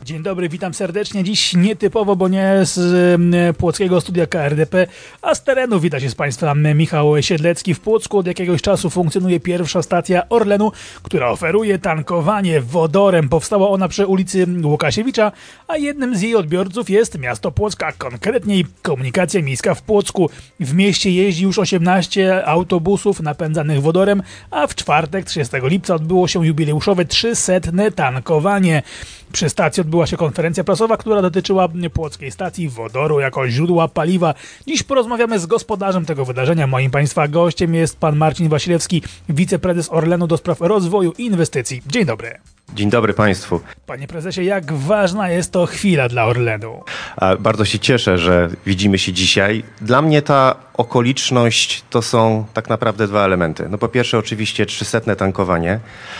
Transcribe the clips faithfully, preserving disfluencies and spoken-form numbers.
Dzień dobry, witam serdecznie. Dziś nietypowo, bo nie z płockiego studia K R D P, a z terenu. Wita się z Państwa Michał Siedlecki. W Płocku od jakiegoś czasu funkcjonuje pierwsza stacja Orlenu, która oferuje tankowanie wodorem. Powstała ona przy ulicy Łukasiewicza, a jednym z jej odbiorców jest miasto Płocka, konkretniej Komunikacja Miejska w Płocku. W mieście jeździ już osiemnaście autobusów napędzanych wodorem, a w czwartek, trzydziestego lipca, odbyło się jubileuszowe trzysetne tankowanie. Przy stacji odbyła się konferencja prasowa, która dotyczyła płockiej stacji wodoru jako źródła paliwa. Dziś porozmawiamy z gospodarzem tego wydarzenia. Moim Państwa gościem jest pan Marcin Wasilewski, wiceprezes Orlenu do spraw rozwoju i inwestycji. Dzień dobry. Dzień dobry Państwu. Panie prezesie, jak ważna jest to chwila dla Orlenu? Bardzo się cieszę, że widzimy się dzisiaj. Dla mnie ta okoliczność to są tak naprawdę dwa elementy. No po pierwsze oczywiście trzysetne tankowanie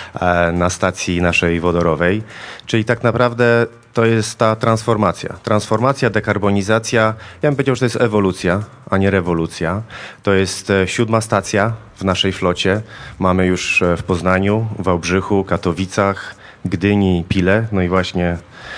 na stacji naszej wodorowej, czyli tak naprawdę to jest ta transformacja. Transformacja, dekarbonizacja, ja bym powiedział, że to jest ewolucja, a nie rewolucja. To jest siódma stacja w naszej flocie. Mamy już w Poznaniu, Wałbrzychu, Katowicach, Gdyni, Pile, no i właśnie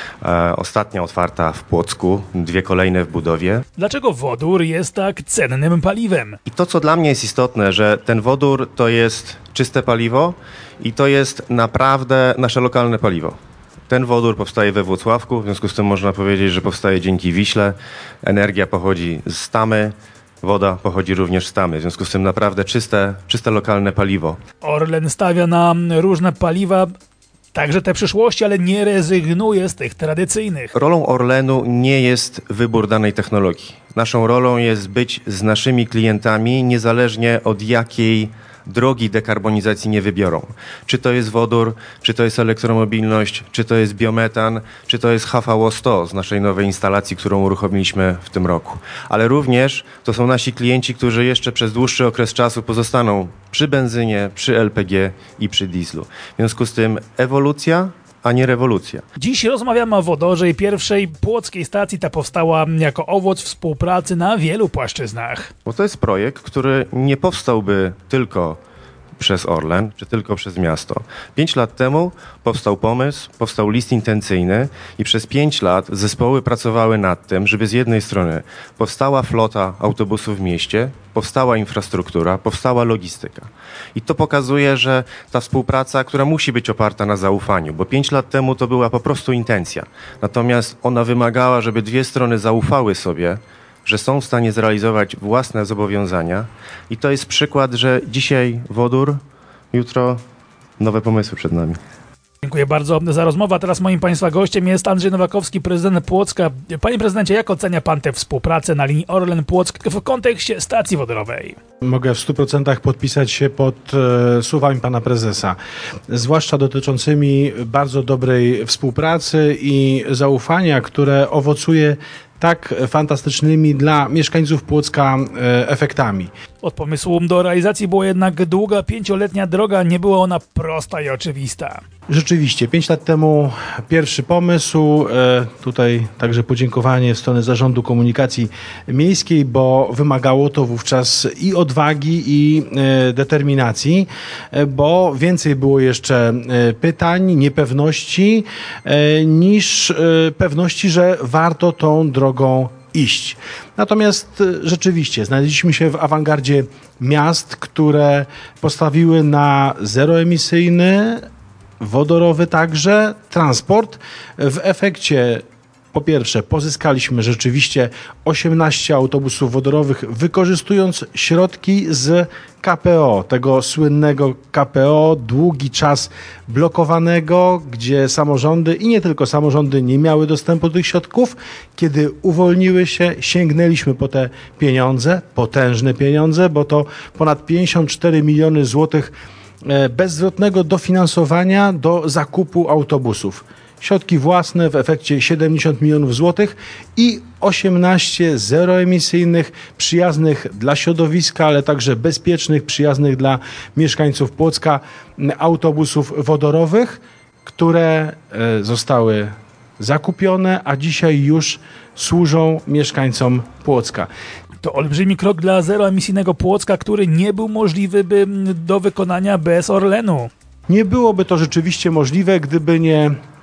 e, ostatnia otwarta w Płocku, dwie kolejne w budowie. Dlaczego wodór jest tak cennym paliwem? I to, co dla mnie jest istotne, że ten wodór to jest czyste paliwo i to jest naprawdę nasze lokalne paliwo. Ten wodór powstaje we Włocławku, w związku z tym można powiedzieć, że powstaje dzięki Wiśle. Energia pochodzi z Tamy, woda pochodzi również z Tamy, w związku z tym naprawdę czyste, czyste lokalne paliwo. Orlen stawia na różne paliwa, także te przyszłości, ale nie rezygnuje z tych tradycyjnych. Rolą Orlenu nie jest wybór danej technologii. Naszą rolą jest być z naszymi klientami niezależnie od jakiej drogi dekarbonizacji nie wybiorą. Czy to jest wodór, czy to jest elektromobilność, czy to jest biometan, czy to jest H V O sto z naszej nowej instalacji, którą uruchomiliśmy w tym roku. Ale również to są nasi klienci, którzy jeszcze przez dłuższy okres czasu pozostaną przy benzynie, przy L P G i przy dieslu. W związku z tym ewolucja, a nie rewolucja. Dziś rozmawiamy o wodorze i pierwszej płockiej stacji. Ta powstała jako owoc współpracy na wielu płaszczyznach. Bo to jest projekt, który nie powstałby tylko przez Orlen, czy tylko przez miasto. Pięć lat temu powstał pomysł, powstał list intencyjny i przez pięć lat zespoły pracowały nad tym, żeby z jednej strony powstała flota autobusów w mieście, powstała infrastruktura, powstała logistyka. I to pokazuje, że ta współpraca, która musi być oparta na zaufaniu, bo pięć lat temu to była po prostu intencja. Natomiast ona wymagała, żeby dwie strony zaufały sobie, że są w stanie zrealizować własne zobowiązania. I to jest przykład, że dzisiaj wodór, jutro nowe pomysły przed nami. Dziękuję bardzo za rozmowę. A teraz moim Państwa gościem jest Andrzej Nowakowski, prezydent Płocka. Panie prezydencie, jak ocenia Pan tę współpracę na linii Orlen-Płock w kontekście stacji wodorowej? Mogę w stu procentach podpisać się pod e, słowami Pana prezesa, zwłaszcza dotyczącymi bardzo dobrej współpracy i zaufania, które owocuje tak fantastycznymi dla mieszkańców Płocka e, efektami. Od pomysłu do realizacji była jednak długa, pięcioletnia droga. Nie była ona prosta i oczywista. Rzeczywiście, pięć lat temu pierwszy pomysł, e, tutaj także podziękowanie w stronę Zarządu Komunikacji Miejskiej, bo wymagało to wówczas i odwagi, i e, determinacji, e, bo więcej było jeszcze e, pytań, niepewności, e, niż e, pewności, że warto tą drogą iść. Natomiast rzeczywiście znaleźliśmy się w awangardzie miast, które postawiły na zeroemisyjny, wodorowy także transport. W efekcie po pierwsze pozyskaliśmy rzeczywiście osiemnaście autobusów wodorowych, wykorzystując środki z K P O, tego słynnego K P O, długi czas blokowanego, gdzie samorządy i nie tylko samorządy nie miały dostępu do tych środków. Kiedy uwolniły się, sięgnęliśmy po te pieniądze, potężne pieniądze, bo to ponad pięćdziesiąt cztery miliony złotych bezzwrotnego dofinansowania do zakupu autobusów. Środki własne w efekcie siedemdziesiąt milionów złotych i osiemnaście zeroemisyjnych, przyjaznych dla środowiska, ale także bezpiecznych, przyjaznych dla mieszkańców Płocka autobusów wodorowych, które zostały zakupione, a dzisiaj już służą mieszkańcom Płocka. To olbrzymi krok dla zeroemisyjnego Płocka, który nie był możliwy by do wykonania bez Orlenu. Nie byłoby to rzeczywiście możliwe, gdyby nie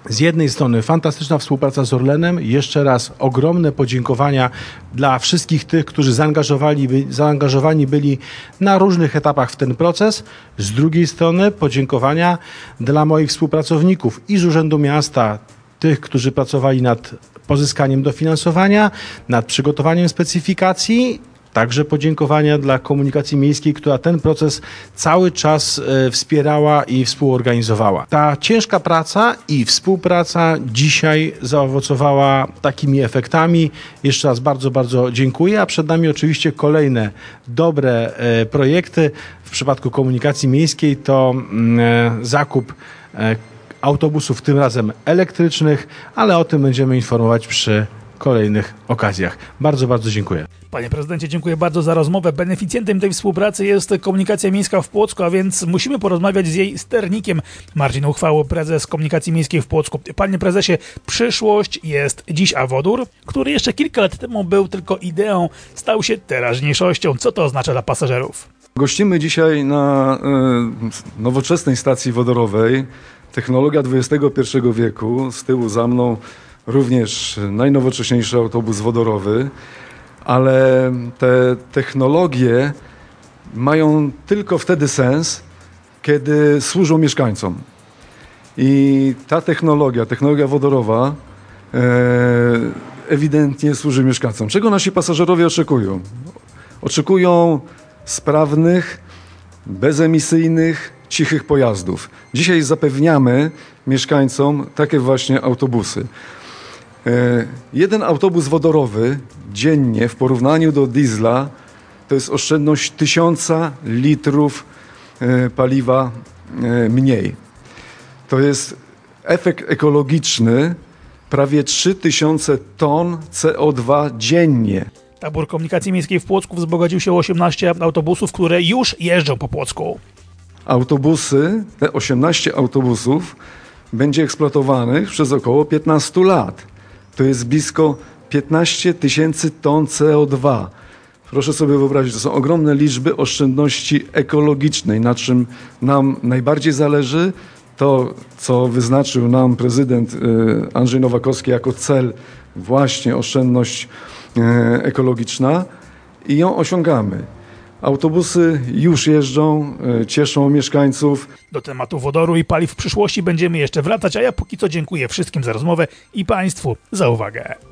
Z jednej strony fantastyczna współpraca z Orlenem. Jeszcze raz ogromne podziękowania dla wszystkich tych, którzy zaangażowali, zaangażowani byli na różnych etapach w ten proces. Z drugiej strony podziękowania dla moich współpracowników i z Urzędu Miasta, tych, którzy pracowali nad pozyskaniem dofinansowania, nad przygotowaniem specyfikacji. Także podziękowania dla komunikacji miejskiej, która ten proces cały czas e, wspierała i współorganizowała. Ta ciężka praca i współpraca dzisiaj zaowocowała takimi efektami. Jeszcze raz bardzo, bardzo dziękuję, a przed nami oczywiście kolejne dobre e, projekty. W przypadku komunikacji miejskiej to e, zakup e, autobusów, tym razem elektrycznych, ale o tym będziemy informować przy kolejnych okazjach. Bardzo, bardzo dziękuję. Panie prezydencie, dziękuję bardzo za rozmowę. Beneficjentem tej współpracy jest Komunikacja Miejska w Płocku, a więc musimy porozmawiać z jej sternikiem. Marcin Uchwało, prezes Komunikacji Miejskiej w Płocku. Panie prezesie, przyszłość jest dziś, a wodór, który jeszcze kilka lat temu był tylko ideą, stał się teraźniejszością. Co to oznacza dla pasażerów? Gościmy dzisiaj na y, nowoczesnej stacji wodorowej. Technologia dwudziestego pierwszego wieku. Z tyłu za mną również najnowocześniejszy autobus wodorowy, ale te technologie mają tylko wtedy sens, kiedy służą mieszkańcom. I ta technologia, technologia wodorowa e, ewidentnie służy mieszkańcom. Czego nasi pasażerowie oczekują? Oczekują sprawnych, bezemisyjnych, cichych pojazdów. Dzisiaj zapewniamy mieszkańcom takie właśnie autobusy. Jeden autobus wodorowy dziennie w porównaniu do diesla to jest oszczędność tysiąca litrów paliwa mniej. To jest efekt ekologiczny prawie trzy tysiące ton C O dwa dziennie. Tabor Komunikacji Miejskiej w Płocku wzbogacił się o osiemnaście autobusów, które już jeżdżą po Płocku. Autobusy, te osiemnaście autobusów będzie eksploatowanych przez około piętnaście lat. To jest blisko piętnaście tysięcy ton C O dwa. Proszę sobie wyobrazić, to są ogromne liczby oszczędności ekologicznej, na czym nam najbardziej zależy. To, co wyznaczył nam prezydent Andrzej Nowakowski jako cel, właśnie oszczędność ekologiczna i ją osiągamy. Autobusy już jeżdżą, cieszą mieszkańców. Do tematu wodoru i paliw w przyszłości będziemy jeszcze wracać, a ja póki co dziękuję wszystkim za rozmowę i Państwu za uwagę.